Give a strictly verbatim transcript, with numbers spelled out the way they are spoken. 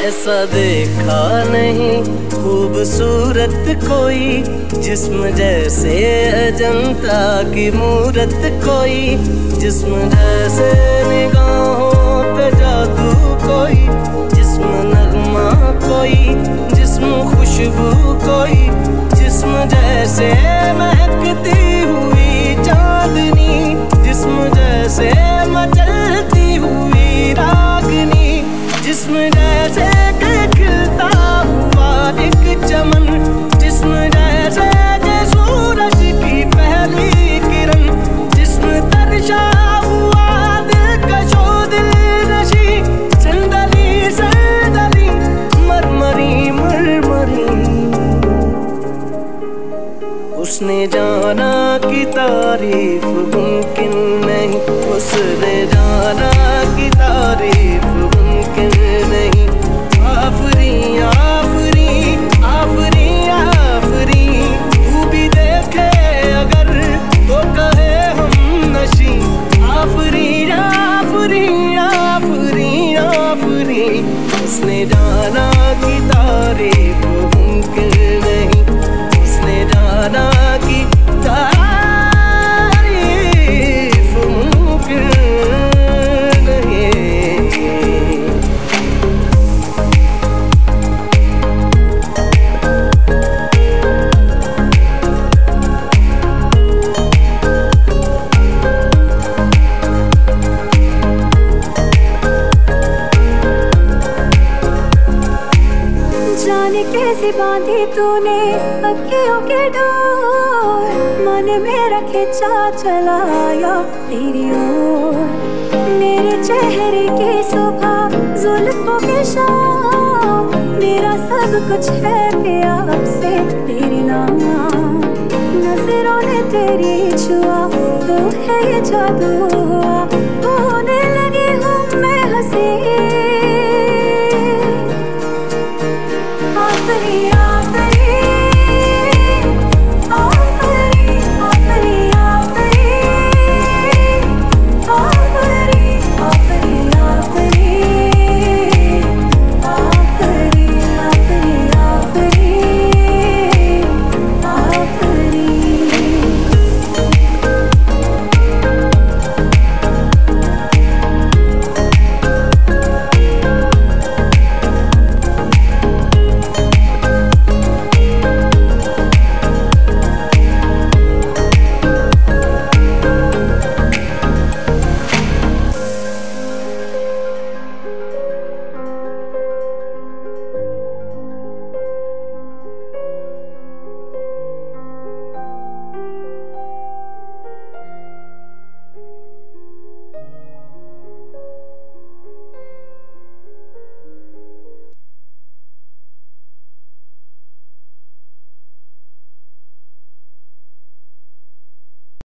ऐसा देखा नहीं खूबसूरत कोई, जिस्म जैसे अजंता की मूरत कोई, जिस्म जैसे निगाहों पे जादू कोई, जिस्म नगमा कोई, जिस्म खुशबू कोई, जिस्म जैसे महकती हुई चांदनी, जिस्म जैसे मचलती हुई रागनी, जिस्म जैसे कि खिलता हुआ एक चमन, जिस्म जैसे कि सूरज की पहली किरण, जिस्म तरशा हुआ दिलकशो दिलनशी, संदली संदली मरमरी मरमरी। उसने जाना कि तारीफ मुमकिन नहीं, उसने जाना कि तारीफ मुमकिन नहीं। आफरी आफरी आफरी आफरी, तू भी देखे अगर तो कहे हम नशी। आफरी आफरी आफरी आफरी, उसने जाना कि तारीफ मुमकिन नहीं, उसने जाना कि तारीफ मुमकिन नहीं। जाने कैसे बांधी तूने अखियों के डोर, मन मेरा खिंचा चलाया तेरी ओर। मेरे चेहरे की सुबह जुल्फों की शाम, मेरा सब कुछ है प्यार से तेरे नाम। नजरों ने तेरी छुआ तो है ये जादू।